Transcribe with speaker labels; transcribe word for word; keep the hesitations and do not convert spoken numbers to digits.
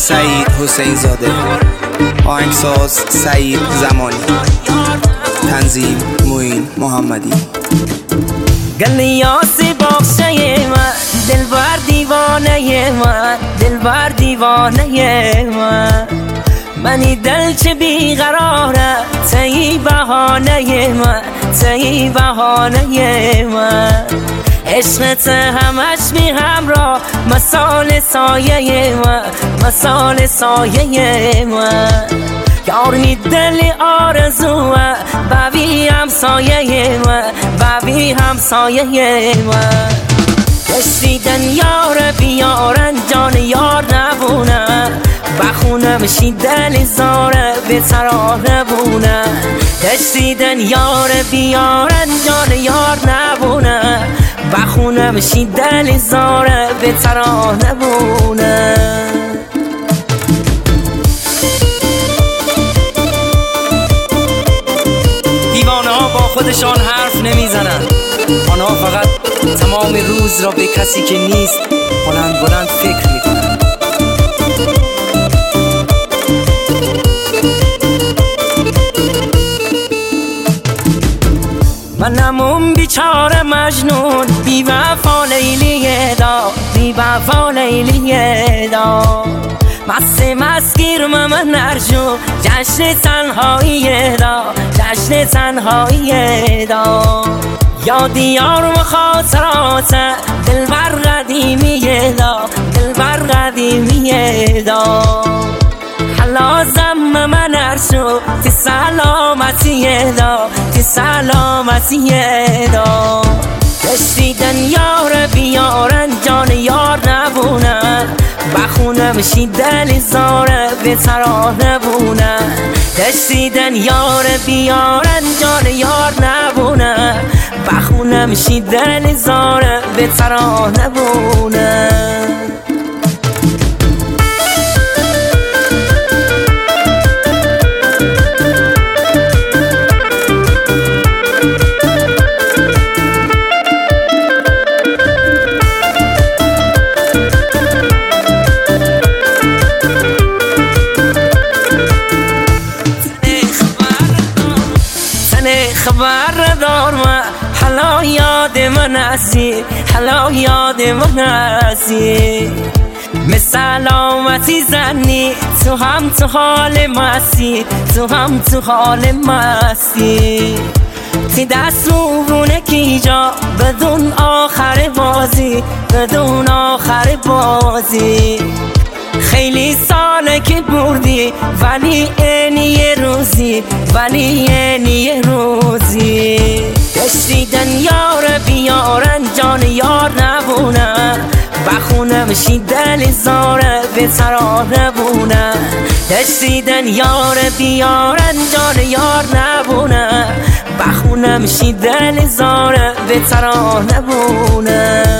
Speaker 1: سعید حسین زاده، آهنگساز سعید زمانی، تنظیم معین محمدی.
Speaker 2: گلیاسی باخشه من، دلبر دیوانه من، دلبر دیوانه من، منی دل چه بیقراره، تی بهانه من، تی بهانه من، عشقت همش بی همراه، مثال سایه من، مثال سایه من، یار می دل آرزوه، ببی همسایه من، ببی همسایه من، دشتیدن یار بیارن جان یار نبونه، بخونم شی دل زاره به ترانه بونه، دشتیدن یار بیارن جان یار نبونه، بخونم شی دل زاره به ترانه بونه. دیوانه ها با خودشان حرف نمیزنند، آنها فقط تمام روز را به کسی که نیست بلند بلند فکر میکنند. منم اون بیچاره مجنون، بی وفا لیلی دا، بی وفا لیلی دا، مست مسگیر من نرجو، جشن تنهایی دا، جشن تنهایی دا، یادی یار و خاطرات دلبر قدیمی دا، دلبر قدیمی دا، حلازم من ارشو تی سلامتی دا، تی سلامتی دا، دشتیدن یار بیارن جان یار نبونه، بخونم شی دل زاره به ترانه بونه، دشتیدن یار بیارن جان یار نبونه، بخونم شی دل زاره به ترانه بونه. خبر دار من، حالا یاد من هستی، حالا یاد من هستی، مسلامتی زنی تو هم تو حال مستی، تو هم تو حال مستی، تی دست موبونه کی جا بدون آخر بازی، بدون آخر بازی، خیلی ساله که بردی ولی اینی یه روزی، ولی اینی یه روزی، دشتیدن یار بیارن جان یار نبونه، بخونم شی دل زاره به ترانه بونه، دشتیدن یار بیارن جان یار نبونه، بخونم شی دل زاره به ترانه بونه.